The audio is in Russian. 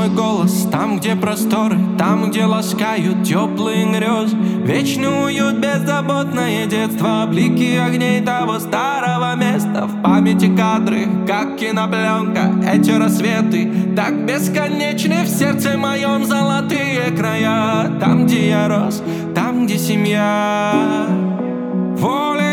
мой голос, там, где просторы, там, где ласкают теплые грезы. Вечный уют, беззаботное детство, блики огней того старого места. В памяти кадры, как кинопленка, эти рассветы так бесконечны. В сердце моем золотые края, там, где я рос, там, где семья. Воля